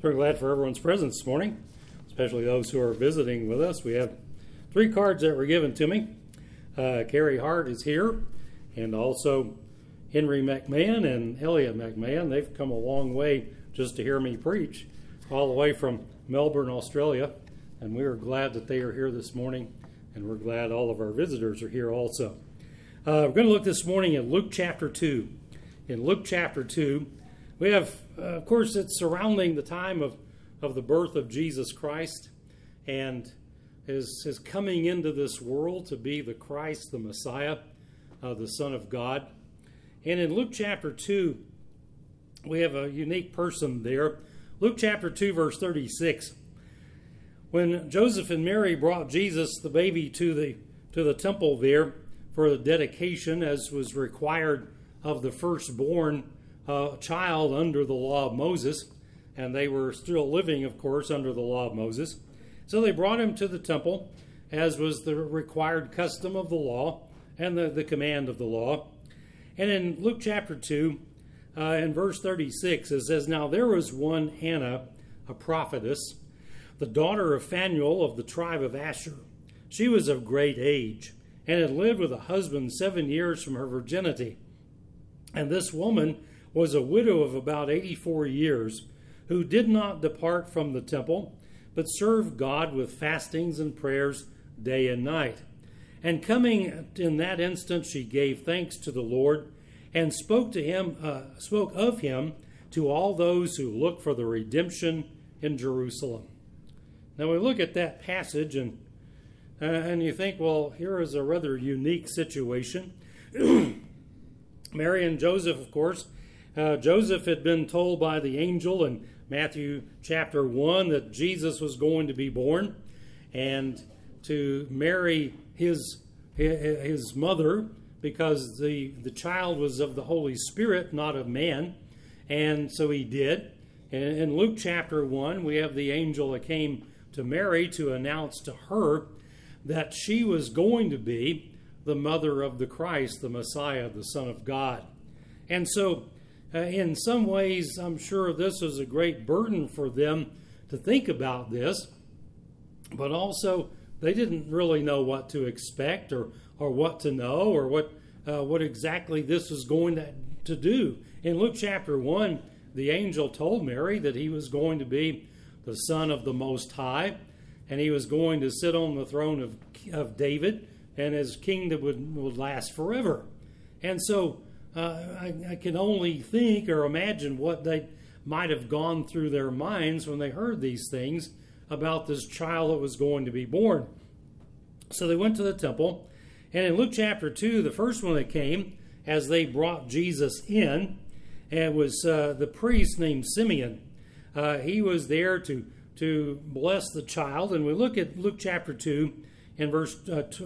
Very glad for everyone's presence this morning, especially those who are visiting with us. We have 3 cards that were given to me. Carrie Hart is here, and also Henry McMahon and Elliot McMahon. They've come a long way just to hear me preach, all the way from Melbourne, Australia, and we are glad that they are here this morning, and we're glad all of our visitors are here also. We're going to look this morning at Luke chapter 2. In Luke chapter 2, we have, of course, it's surrounding the time of the birth of Jesus Christ and his coming into this world to be the Christ, the Messiah, the Son of God. And in Luke chapter 2, we have a unique person there. Luke chapter 2, verse 36. When Joseph and Mary brought Jesus, the baby, to the temple there for the dedication, as was required of the firstborn child under the law of Moses, and they were still living, of course, under the law of Moses. So they brought him to the temple, as was the required custom of the law and the command of the law. And in Luke chapter 2, in verse 36, it says, "Now there was one Hannah, a prophetess, the daughter of Phanuel of the tribe of Asher. She was of great age, and had lived with a husband 7 years from her virginity. And this woman was a widow of about 84 years, who did not depart from the temple, but served God with fastings and prayers day and night. And coming in that instant, she gave thanks to the Lord, and spoke of him to all those who look for the redemption in Jerusalem." Now we look at that passage, and you think, well, here is a rather unique situation. Mary and Joseph, of course. Joseph had been told by the angel in Matthew chapter 1 that Jesus was going to be born, and to marry his mother, because the child was of the Holy Spirit, not of man. And so he did. And in Luke chapter 1, we have the angel that came to Mary to announce to her that she was going to be the mother of the Christ, the Messiah, the Son of God. And so in some ways, I'm sure this was a great burden for them to think about this, but also they didn't really know what to expect or what to know or what exactly this was going to do. In Luke chapter 1, the angel told Mary that he was going to be the Son of the Most High, and he was going to sit on the throne of David, and his kingdom would last forever. And so I can only think or imagine what they might have gone through their minds when they heard these things about this child that was going to be born. So they went to the temple, and in Luke chapter 2, the first one that came, as they brought Jesus in, it was the priest named Simeon. He was there to bless the child, and we look at Luke chapter 2 in verse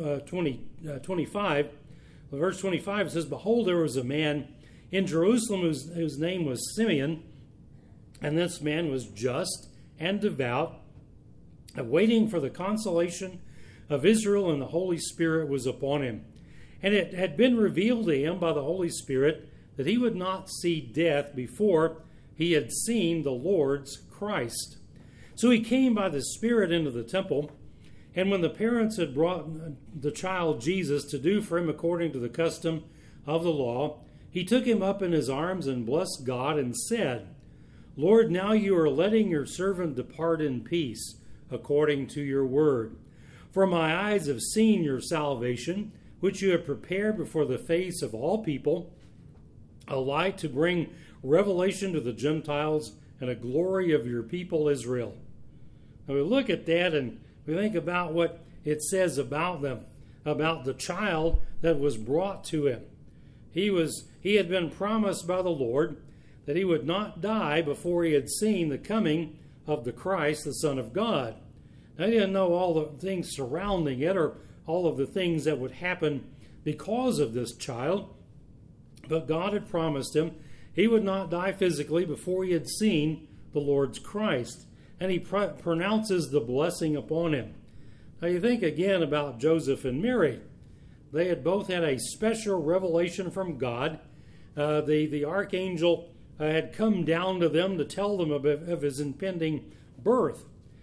25. Verse 25 says, "Behold, there was a man in Jerusalem whose name was Simeon, and this man was just and devout, waiting for the consolation of Israel, and the Holy Spirit was upon him. And it had been revealed to him by the Holy Spirit that he would not see death before he had seen the Lord's Christ. So he came by the Spirit into the temple, and when the parents had brought the child Jesus to do for him according to the custom of the law, he took him up in his arms and blessed God and said, 'Lord, now you are letting your servant depart in peace according to your word. For my eyes have seen your salvation, which you have prepared before the face of all people, a light to bring revelation to the Gentiles and a glory of your people Israel.'" Now we look at that and we think about what it says about them, about the child that was brought to him. He had been promised by the Lord that he would not die before he had seen the coming of the Christ, the Son of God. Now, he didn't know all the things surrounding it or all of the things that would happen because of this child, but God had promised him he would not die physically before he had seen the Lord's Christ. And he pronounces the blessing upon him. Now you think again about Joseph and Mary. They had both had a special revelation from God. The archangel had come down to them to tell them of his impending birth.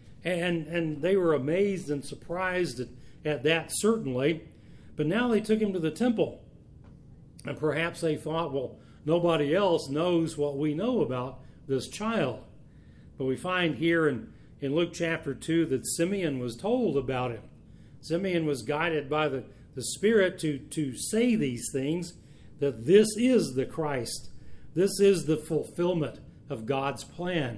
And they were amazed and surprised at that, certainly. But now they took him to the temple. And perhaps they thought, well, nobody else knows what we know about this child. But we find here in Luke chapter 2 that Simeon was told about him. Simeon was guided by the Spirit to say these things, that this is the Christ. This is the fulfillment of God's plan.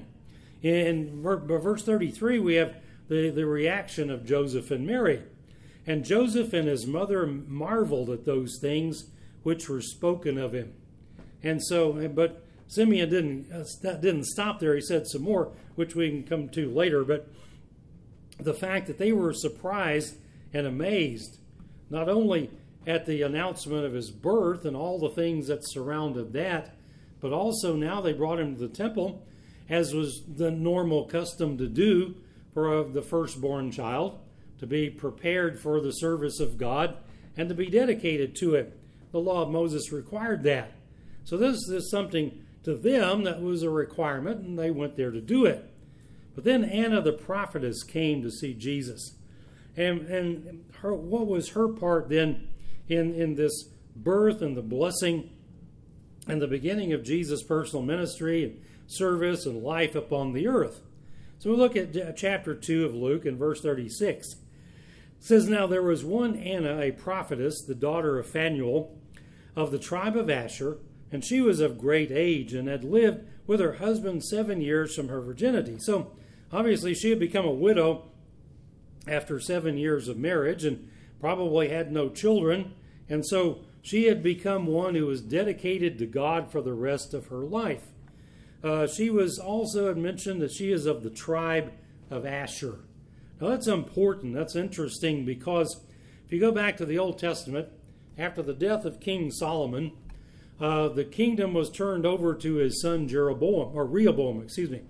In verse 33, we have the reaction of Joseph and Mary. And Joseph and his mother marveled at those things which were spoken of him. And so, but Simeon didn't stop there. He said some more, which we can come to later. But the fact that they were surprised and amazed, not only at the announcement of his birth and all the things that surrounded that, but also now they brought him to the temple, as was the normal custom to do for the firstborn child, to be prepared for the service of God and to be dedicated to it. The law of Moses required that. So this is something to them that was a requirement, and they went there to do it. But then Anna the prophetess came to see Jesus. And what was her part then in this birth and the blessing and the beginning of Jesus' personal ministry and service and life upon the earth? So we look at chapter 2 of Luke in verse 36. It says, "Now there was one Anna, a prophetess, the daughter of Phanuel, of the tribe of Asher, and she was of great age and had lived with her husband 7 years from her virginity." So obviously she had become a widow after 7 years of marriage and probably had no children. And so she had become one who was dedicated to God for the rest of her life. She was also mentioned that she is of the tribe of Asher. Now that's important. That's interesting, because if you go back to the Old Testament, after the death of King Solomon, the kingdom was turned over to his son Rehoboam.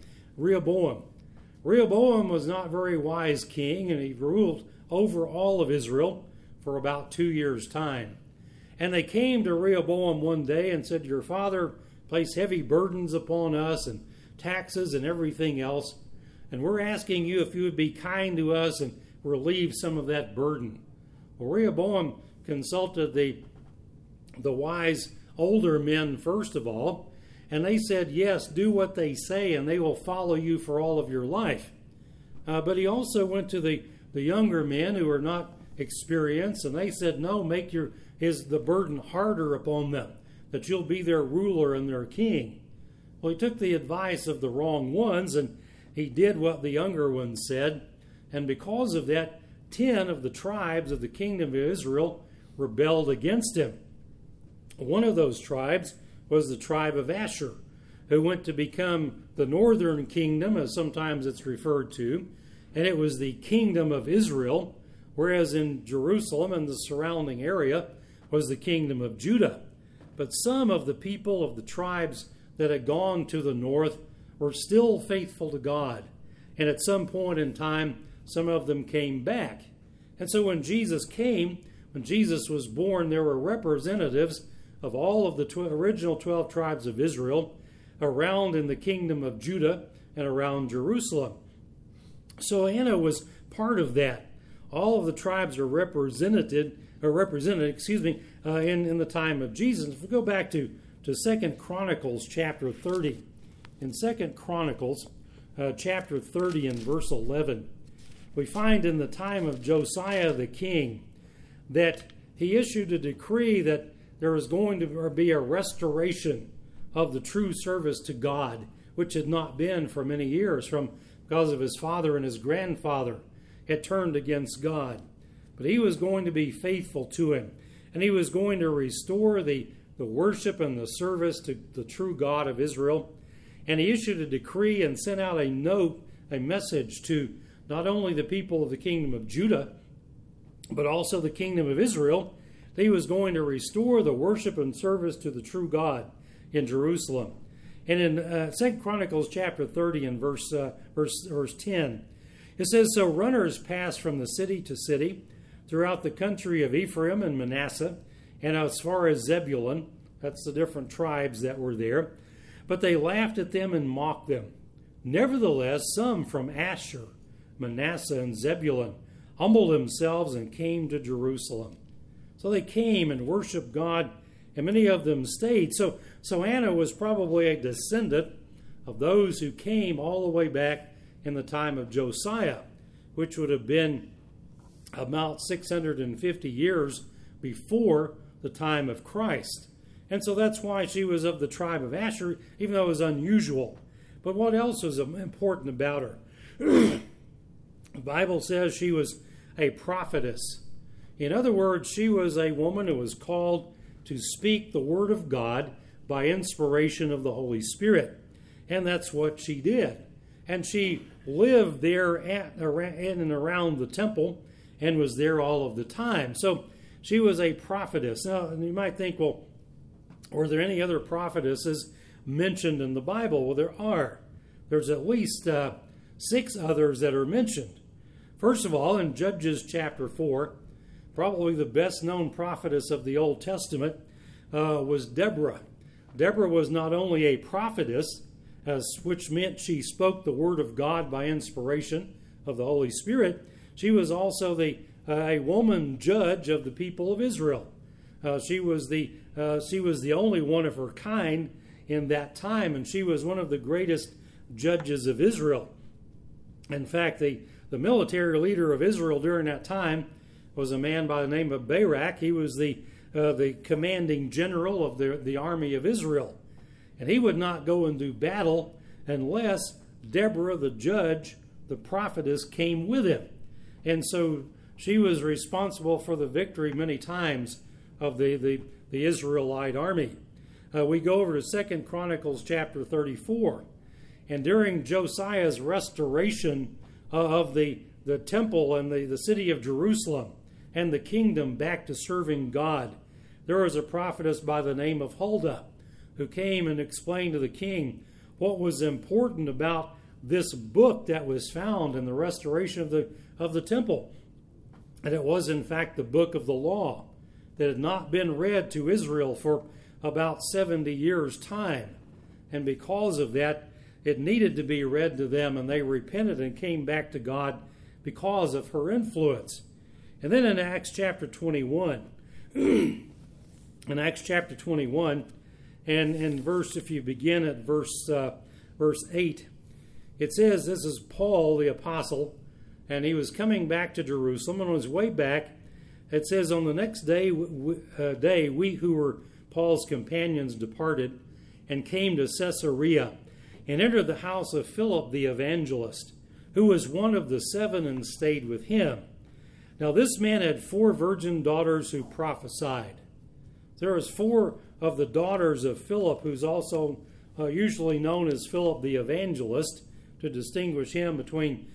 Rehoboam was not a very wise king, and he ruled over all of Israel for about 2 years' time. And they came to Rehoboam one day and said, "Your father placed heavy burdens upon us and taxes and everything else, and we're asking you if you would be kind to us and relieve some of that burden." Well, Rehoboam consulted the wise older men first of all, and they said, "Yes, do what they say, and they will follow you for all of your life." But he also went to the younger men who were not experienced, and they said, "No, make the burden harder upon them, that you'll be their ruler and their king." Well, he took the advice of the wrong ones, and he did what the younger ones said. And because of that, 10 of the tribes of the kingdom of Israel rebelled against him. One of those tribes was the tribe of Asher, who went to become the northern kingdom, as sometimes it's referred to, and it was the kingdom of Israel, whereas in Jerusalem and the surrounding area was the kingdom of Judah. But some of the people of the tribes that had gone to the north were still faithful to God, and at some point in time, some of them came back. And so when Jesus came, when Jesus was born, there were representatives of all of the original 12 tribes of Israel around in the kingdom of Judah and around Jerusalem. So Anna was part of that. All of the tribes are represented in the time of Jesus. If we go back to 2 Chronicles chapter 30, in 2 Chronicles chapter 30 and verse 11, we find in the time of Josiah the king that he issued a decree that there was going to be a restoration of the true service to God, which had not been for many years because of his father and his grandfather had turned against God. But he was going to be faithful to him, and he was going to restore the worship and the service to the true God of Israel. And he issued a decree and sent out a message to not only the people of the kingdom of Judah, but also the kingdom of Israel, that he was going to restore the worship and service to the true God in Jerusalem. And in 2 Chronicles chapter 30 and verse 10, it says, "So runners passed from the city to city throughout the country of Ephraim and Manasseh, and as far as Zebulun," that's the different tribes that were there, but they laughed at them and mocked them. Nevertheless, some from Asher, Manasseh, and Zebulun humbled themselves and came to Jerusalem. So they came and worshiped God, and many of them stayed. So Anna was probably a descendant of those who came all the way back in the time of Josiah, which would have been about 650 years before the time of Christ. And so that's why she was of the tribe of Asher, even though it was unusual. But what else was important about her? The Bible says she was a prophetess. In other words, she was a woman who was called to speak the word of God by inspiration of the Holy Spirit. And that's what she did. And she lived there in and around the temple and was there all of the time. So she was a prophetess. Now, you might think, well, were there any other prophetesses mentioned in the Bible? Well, there are. There's at least 6 others that are mentioned. First of all, in Judges chapter 4, probably the best known prophetess of the Old Testament was Deborah. Deborah was not only a prophetess, which meant she spoke the word of God by inspiration of the Holy Spirit. She was also a woman judge of the people of Israel. She was the only one of her kind in that time, and she was one of the greatest judges of Israel. In fact, the military leader of Israel during that time was a man by the name of Barak. He was the commanding general of the army of Israel. And he would not go and do battle unless Deborah, the judge, the prophetess, came with him. And so she was responsible for the victory many times of the Israelite army. We go over to 2 Chronicles chapter 34. And during Josiah's restoration of the temple and the city of Jerusalem and the kingdom back to serving God, there was a prophetess by the name of Huldah who came and explained to the king what was important about this book that was found in the restoration of the temple. And it was, in fact, the book of the law that had not been read to Israel for about 70 years' time. And because of that, it needed to be read to them, and they repented and came back to God because of her influence. And then in Acts chapter 21, in Acts chapter 21, and in if you begin at verse 8, it says, this is Paul the apostle, and he was coming back to Jerusalem. And on his way back, it says, on the next day, we who were Paul's companions departed and came to Caesarea and entered the house of Philip the evangelist, who was one of the 7 and stayed with him. Now this man had 4 virgin daughters who prophesied. There was 4 of the daughters of Philip, who's also usually known as Philip the evangelist, to distinguish him between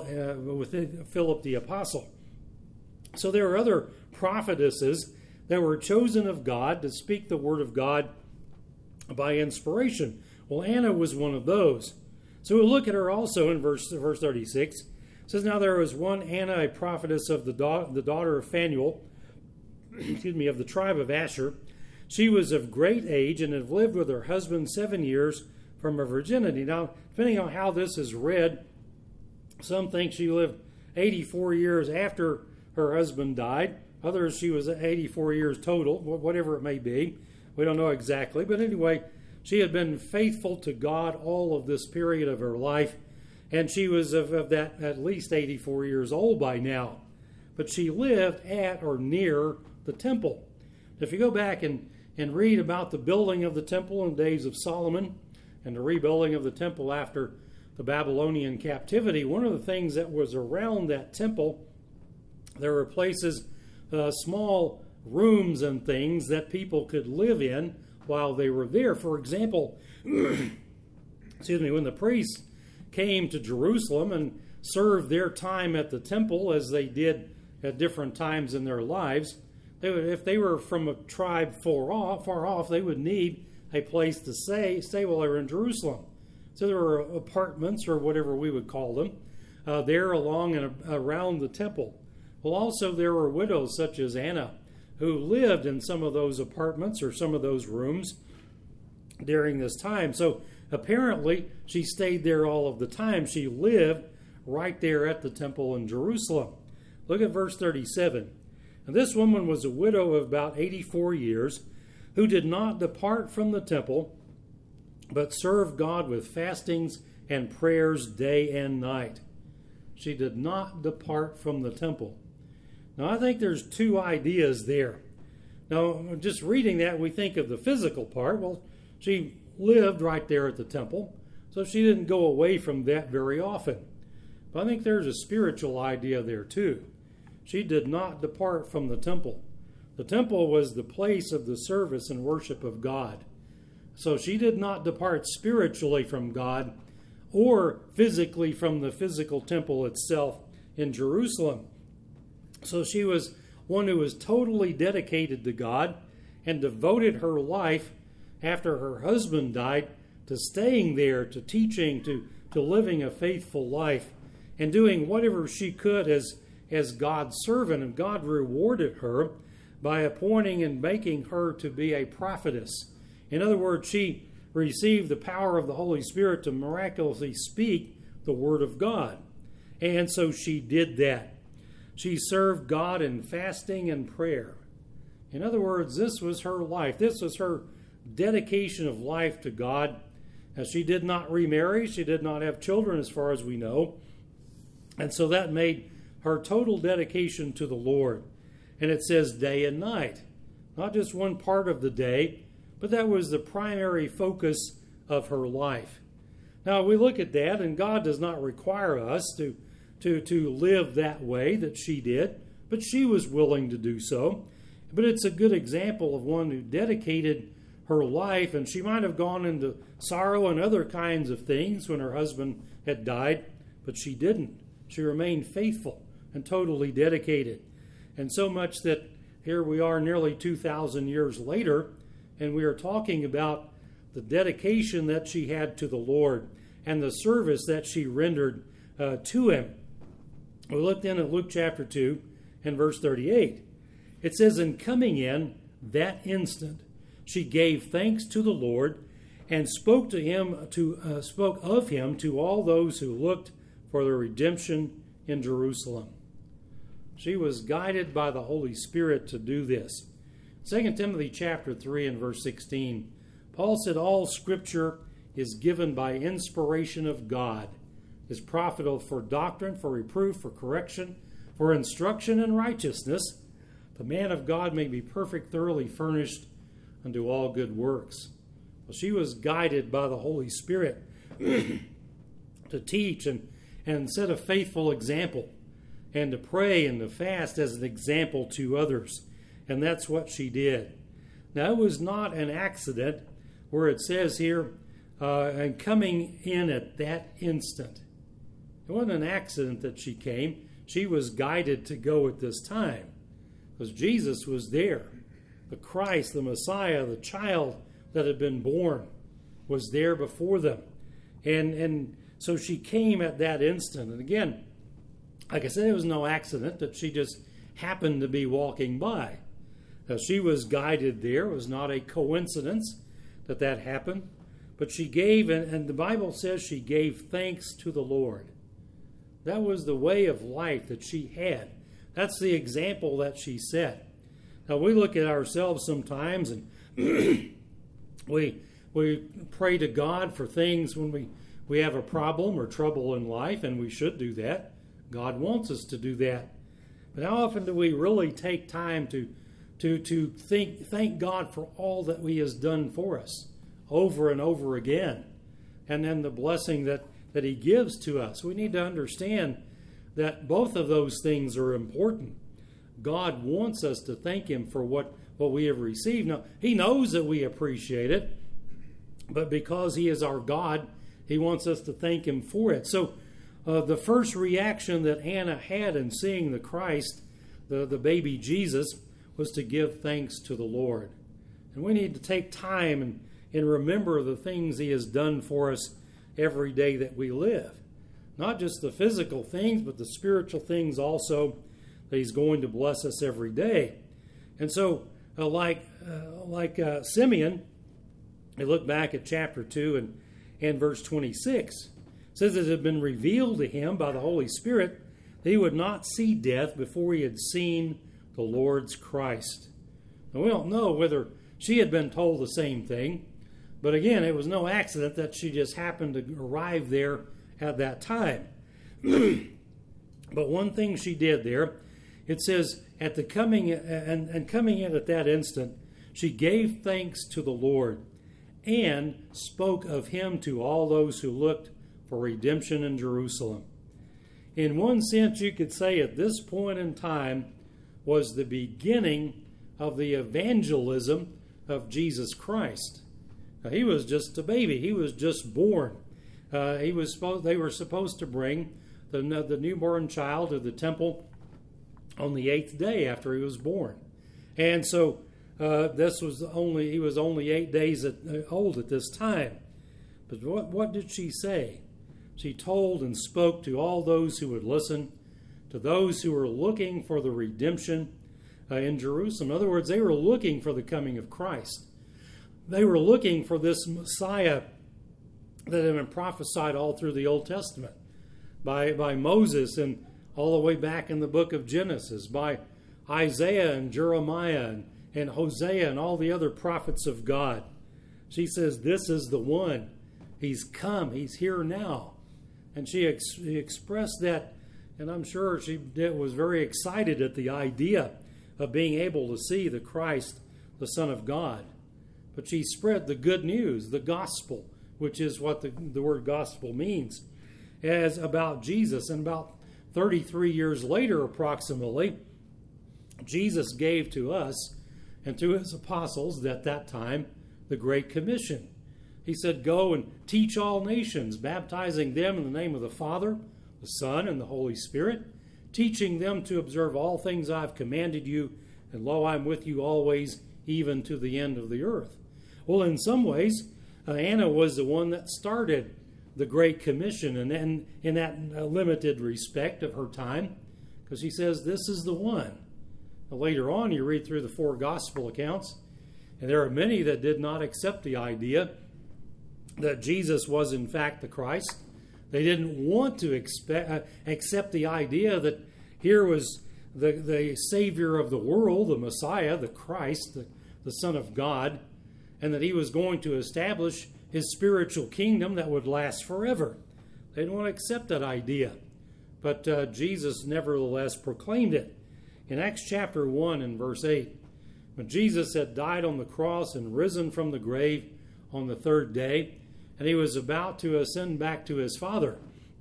Philip the apostle. So there are other prophetesses that were chosen of God to speak the word of God by inspiration. Well, Anna was one of those. So we'll look at her also in verse 36. It says, now there was one Anna, a prophetess of the daughter of Phanuel, of the tribe of Asher. She was of great age and had lived with her husband 7 years from her virginity. Now, depending on how this is read, some think she lived 84 years after her husband died. Others, she was 84 years total, whatever it may be. We don't know exactly. But anyway, she had been faithful to God all of this period of her life. And she was of that at least 84 years old by now. But she lived at or near the temple. If you go back and read about the building of the temple in the days of Solomon and the rebuilding of the temple after the Babylonian captivity, one of the things that was around that temple, there were places, small rooms and things that people could live in while they were there. For example, when the priests came to Jerusalem and served their time at the temple as they did at different times in their lives, if they were from a tribe far off, they would need a place to stay while they were in Jerusalem. So there were apartments, or whatever we would call them, there along and around the temple. Well, also there were widows such as Anna, who lived in some of those apartments or some of those rooms during this time. So apparently she stayed there all of the time. She lived right there at the temple in Jerusalem. Look at verse 37. And this woman was a widow of about 84 years, who did not depart from the temple, but served God with fastings and prayers day and night. She did not depart from the temple. Now, I think there's two ideas there. Now, just reading that, we think of the physical part. Well, she lived right there at the temple, so she didn't go away from that very often. But I think there's a spiritual idea there too. She did not depart from the temple. The temple was the place of the service and worship of God. So she did not depart spiritually from God or physically from the physical temple itself in Jerusalem. So she was one who was totally dedicated to God and devoted her life after her husband died to staying there, to teaching, to living a faithful life and doing whatever she could as God's servant. And God rewarded her by appointing and making her to be a prophetess. In other words, she received the power of the Holy Spirit to miraculously speak the Word of God. And so she did that. She served God in fasting and prayer. In other words, this was her life. This was her dedication of life to God. As she did not remarry, she did not have children as far as we know. And so that made her total dedication to the Lord. And it says day and night. Not just one part of the day, but that was the primary focus of her life. Now we look at that, and God does not require us to live that way that she did, but she was willing to do so. But it's a good example of one who dedicated her life, and she might have gone into sorrow and other kinds of things when her husband had died, but she didn't. She remained faithful and totally dedicated. And so much that here we are nearly 2,000 years later, and we are talking about the dedication that she had to the Lord and the service that she rendered to Him. We look then at Luke chapter 2 and verse 38. It says, "And coming in that instant, she gave thanks to the Lord and spoke of him to all those who looked for the redemption in Jerusalem." She was guided by the Holy Spirit to do this. 2 Timothy chapter 3 and verse 16, Paul said, "All Scripture is given by inspiration of God, is profitable for doctrine, for reproof, for correction, for instruction in righteousness. The man of God may be perfect, thoroughly furnished unto all good works." Well, she was guided by the Holy Spirit to teach and set a faithful example, and to pray and to fast as an example to others. And that's what she did. Now, it was not an accident where it says here, and coming in at that instant. It wasn't an accident that she came. She was guided to go at this time, because Jesus was there. The Christ, the Messiah, the child that had been born was there before them. And so she came at that instant. And again, like I said, it was no accident that she just happened to be walking by. She was guided there. It was not a coincidence that happened. But she gave, and the Bible says she gave thanks to the Lord. That was the way of life that she had. That's the example that she set. Now, we look at ourselves sometimes and we pray to God for things when we have a problem or trouble in life, and we should do that. God wants us to do that. But how often do we really take time to thank God for all that He has done for us over and over again, and then the blessing that He gives to us? We need to understand that both of those things are important. God wants us to thank Him for what we have received. Now, He knows that we appreciate it, but because He is our God, He wants us to thank Him for it. So the first reaction that Hannah had in seeing the Christ, the baby Jesus, was to give thanks to the Lord. And we need to take time and remember the things He has done for us every day that we live. Not just the physical things, but the spiritual things also that He's going to bless us every day. And so, like Simeon, You look back at chapter 2 and verse 26. It says it had been revealed to him by the Holy Spirit that he would not see death before he had seen the Lord's Christ. Now, we don't know whether she had been told the same thing, but again, it was no accident that she just happened to arrive there at that time. But one thing she did there, it says, at the coming in at that instant, she gave thanks to the Lord and spoke of him to all those who looked for redemption in Jerusalem. In one sense, you could say at this point in time was the beginning of the evangelism of Jesus Christ. Now, he was just a baby. He was just born. They were supposed to bring the newborn child to the temple on the 8th day after he was born. And so he was only 8 days old at this time. But what did she say? She told and spoke to all those who would listen, to those who were looking for the redemption in Jerusalem. In other words, they were looking for the coming of Christ. They were looking for this Messiah that had been prophesied all through the Old Testament by Moses and all the way back in the book of Genesis, by Isaiah and Jeremiah and Hosea and all the other prophets of God. She says, this is the one. He's come. He's here now. And she expressed that, and I'm sure she was very excited at the idea of being able to see the Christ, the Son of God. But she spread the good news, the gospel, which is what the word gospel means, as about Jesus. And about 33 years later, approximately, Jesus gave to us and to his apostles at that time the Great Commission. He said, go and teach all nations, baptizing them in the name of the Father, the Son, and the Holy Spirit, teaching them to observe all things I've commanded you, and lo, I'm with you always, even to the end of the earth. Well, in some ways, Anna was the one that started the Great Commission, and then in that limited respect of her time, because she says, this is the one. Now, later on, you read through the 4 gospel accounts, and there are many that did not accept the idea that Jesus was in fact the Christ. They didn't want to accept the idea that here was the Savior of the world, the Messiah, the Christ, the Son of God, and that he was going to establish his spiritual kingdom that would last forever. They didn't want to accept that idea. But Jesus nevertheless proclaimed it. In Acts chapter 1 and verse 8, when Jesus had died on the cross and risen from the grave on the 3rd day, and he was about to ascend back to his Father,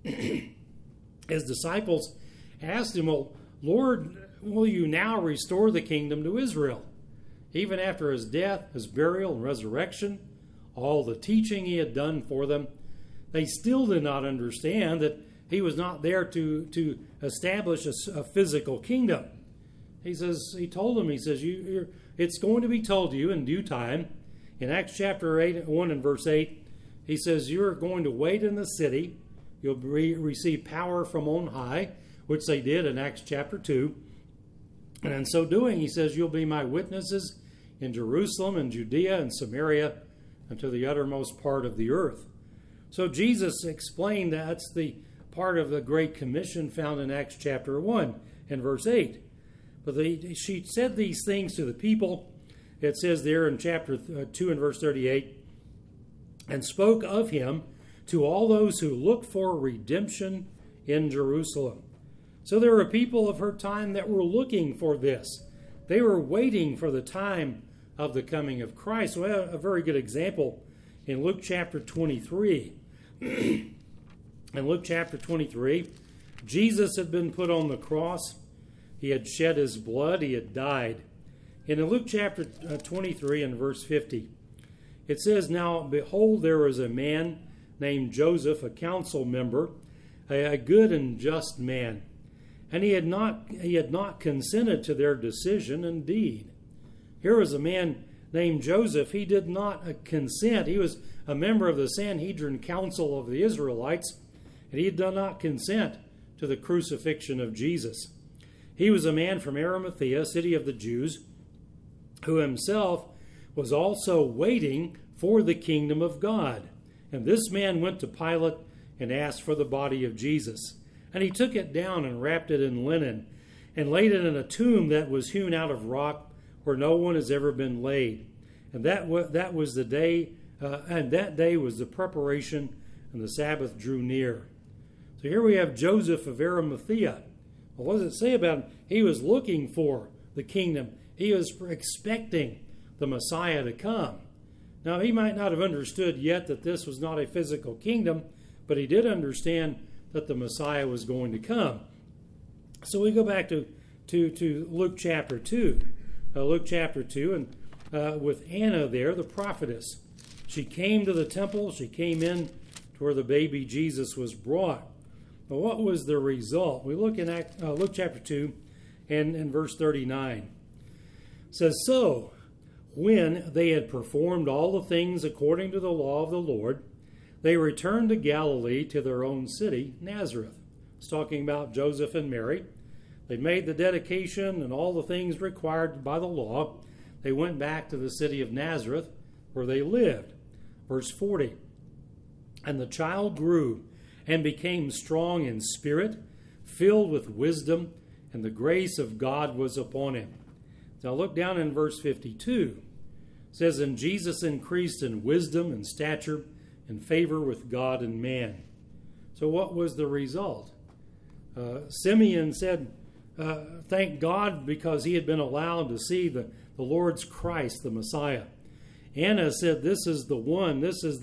his disciples asked him, well, Lord, will you now restore the kingdom to Israel? Even after his death, his burial, and resurrection, all the teaching he had done for them, they still did not understand that he was not there to establish a physical kingdom. He told them, it's going to be told to you in due time. In Acts chapter 1 and verse 8, he says, you're going to wait in the city. You'll receive power from on high, which they did in Acts chapter 2. And in so doing, he says, you'll be my witnesses in Jerusalem and Judea and Samaria and to the uttermost part of the earth. So Jesus explained that's the part of the Great Commission found in Acts chapter 1 and verse 8. But she said these things to the people. It says there in chapter 2 and verse 38, and spoke of him to all those who looked for redemption in Jerusalem. So there were people of her time that were looking for this. They were waiting for the time of the coming of Christ. We have a very good example in Luke chapter 23. In Luke chapter 23, Jesus had been put on the cross. He had shed his blood. He had died. And in Luke chapter 23 and verse 50, it says, now, behold, there was a man named Joseph, a council member, a good and just man. And he had not consented to their decision and deed. Here was a man named Joseph. He did not consent. He was a member of the Sanhedrin Council of the Israelites, and he did not consent to the crucifixion of Jesus. He was a man from Arimathea, city of the Jews, who himself was also waiting for the kingdom of God. And this man went to Pilate and asked for the body of Jesus. And he took it down and wrapped it in linen and laid it in a tomb that was hewn out of rock where no one has ever been laid. And that was the day, and that day was the preparation, and the Sabbath drew near. So here we have Joseph of Arimathea. Well, what does it say about him? He was looking for the kingdom. He was expecting the Messiah to come. Now, he might not have understood yet that this was not a physical kingdom, but he did understand that the Messiah was going to come. So we go back to Luke chapter 2. Luke chapter 2, and with Anna there, the prophetess. She came to the temple. She came in to where the baby Jesus was brought. Now, what was the result? We look in Luke chapter 2 and verse 39. It says, "So, when they had performed all the things according to the law of the Lord, they returned to Galilee to their own city, Nazareth." It's talking about Joseph and Mary. They made the dedication and all the things required by the law. They went back to the city of Nazareth where they lived. Verse 40, "And the child grew and became strong in spirit, filled with wisdom, and the grace of God was upon him." Now look down in verse 52. It says, "And Jesus increased in wisdom and stature and favor with God and man." So what was the result? Simeon said, thank God because he had been allowed to see the Lord's Christ, the Messiah. Anna said, this is the one,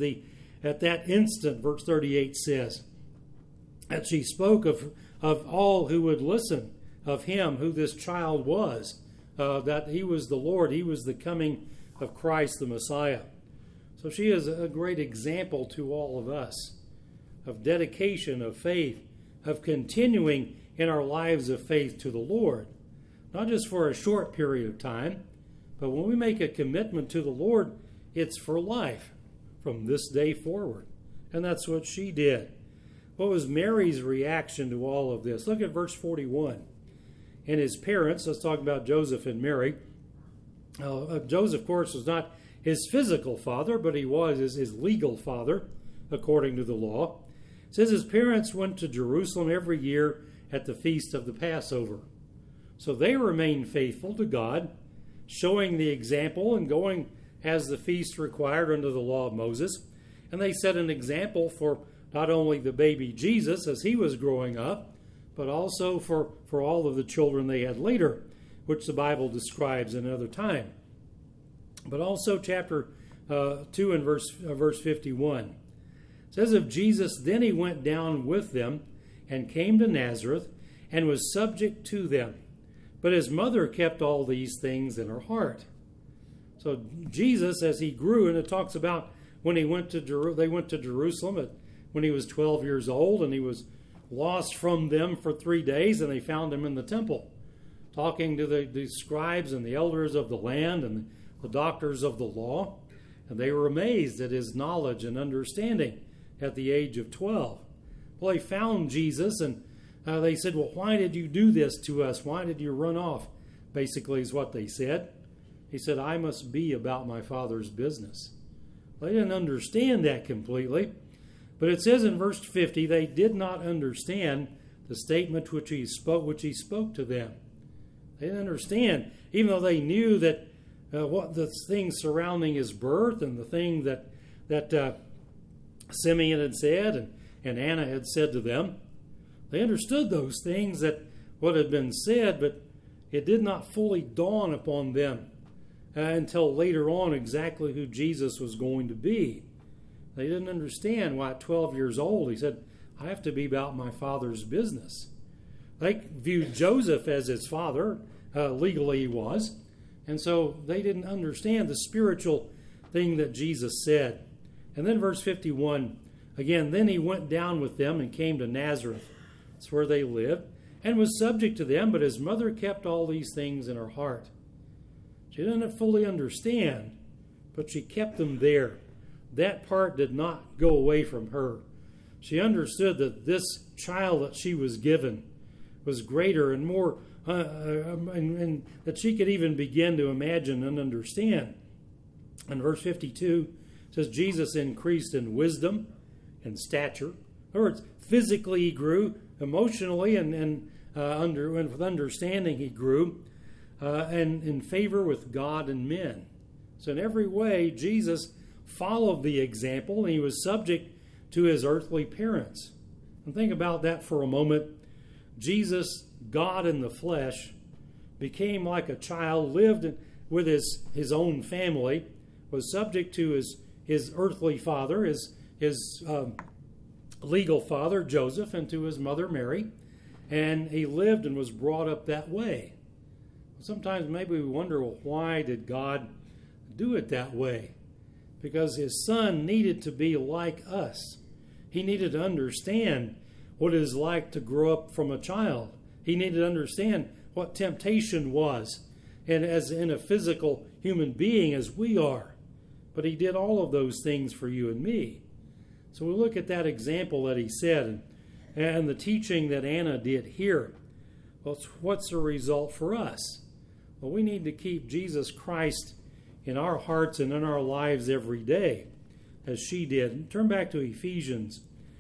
at that instant, verse 38 says, that she spoke of all who would listen, of him, who this child was, that he was the Lord, he was the coming of Christ, the Messiah. So she is a great example to all of us of dedication, of faith, of continuing in our lives of faith to the Lord. Not just for a short period of time, but when we make a commitment to the Lord, it's for life from this day forward. And that's what she did. What was Mary's reaction to all of this? Look at verse 41. And his parents, let's talk about Joseph and Mary. Joseph, of course, was not his physical father, but he was his legal father, according to the law. It says his parents went to Jerusalem every year at the feast of the Passover. So they remained faithful to God, showing the example and going as the feast required under the law of Moses. And they set an example for not only the baby Jesus as he was growing up, but also for all of the children they had later, which the Bible describes in another time. But also chapter 2 and verse 51. It says of Jesus, then he went down with them and came to Nazareth and was subject to them. But his mother kept all these things in her heart. So Jesus, as he grew, and it talks about when they went to Jerusalem when he was 12 years old, and he was lost from them for 3 days, and they found him in the temple, talking to the scribes and the elders of the land and the doctors of the law. And they were amazed at his knowledge and understanding at the age of 12. Well, they found Jesus, and they said, well, why did you do this to us? Why did you run off? Basically is what they said. He said, I must be about my Father's business. Well, they didn't understand that completely. But it says in verse 50, they did not understand the statement which he spoke to them. They didn't understand, even though they knew that what the things surrounding his birth and the thing that Simeon had said and Anna had said to them. They understood those things, that what had been said, but it did not fully dawn upon them until later on exactly who Jesus was going to be. They didn't understand why at 12 years old he said, I have to be about my Father's business. They viewed Joseph as his father, legally he was, and so they didn't understand the spiritual thing that Jesus said. And then verse 51, again, then he went down with them and came to Nazareth. That's where they lived, and was subject to them, but his mother kept all these things in her heart. She didn't fully understand, but she kept them there. That part did not go away from her. She understood that this child that she was given was greater and more, and that she could even begin to imagine and understand. And verse 52 It says Jesus increased in wisdom and stature. In other words, physically he grew, emotionally and with understanding he grew, and in favor with God and men. So in every way, Jesus followed the example, and he was subject to his earthly parents. And think about that for a moment. Jesus, God in the flesh, became like a child, lived with his own family, was subject to his earthly father, his legal father, Joseph, and to his mother, Mary. And he lived and was brought up that way. Sometimes maybe we wonder, well, why did God do it that way? Because his son needed to be like us. He needed to understand what it is like to grow up from a child. He needed to understand what temptation was, and as in a physical human being as we are. But he did all of those things for you and me. So we look at that example that he said, and the teaching that Anna did here. Well, what's the result for us? Well, we need to keep Jesus Christ in our hearts and in our lives every day, as she did. And turn back to Ephesians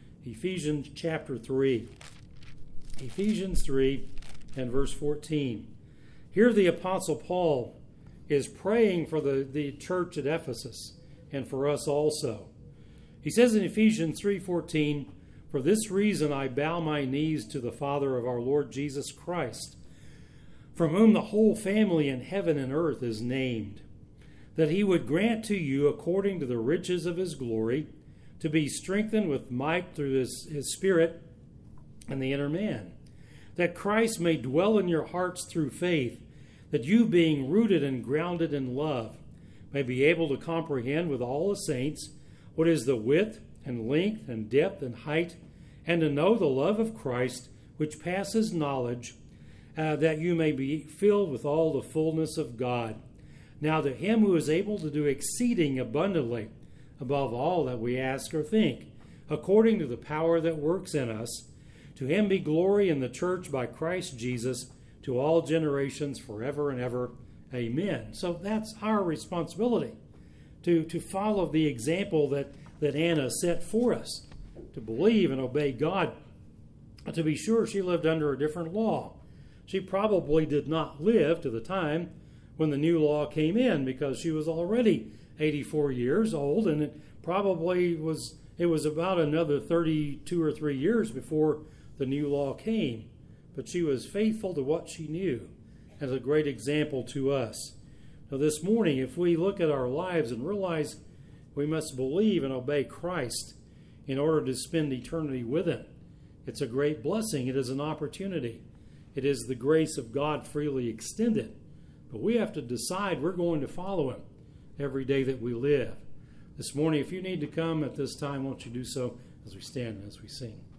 chapter 3. Ephesians 3 and verse 14. Here the Apostle Paul is praying for the church at Ephesus and for us also. He says in Ephesians 3:14, "For this reason I bow my knees to the Father of our Lord Jesus Christ, from whom the whole family in heaven and earth is named, that he would grant to you, according to the riches of his glory, to be strengthened with might through his Spirit and the inner man, that Christ may dwell in your hearts through faith, that you, being rooted and grounded in love, may be able to comprehend with all the saints what is the width and length and depth and height, and to know the love of Christ, which passes knowledge, that you may be filled with all the fullness of God. Now to him who is able to do exceeding abundantly above all that we ask or think, according to the power that works in us, to him be glory in the church by Christ Jesus, to all generations forever and ever. Amen." So that's our responsibility, to follow the example that Anna set for us, to believe and obey God. To be sure, she lived under a different law. She probably did not live to the time when the new law came in, because she was already 84 years old, and it was about another 32 or 3 years before the new law came. But she was faithful to what she knew, as a great example to us. Now this morning, if we look at our lives and realize we must believe and obey Christ in order to spend eternity with him, it's a great blessing. It is an opportunity. It is the grace of God freely extended. But we have to decide we're going to follow him every day that we live. This morning, if you need to come at this time, won't you do so as we stand and as we sing?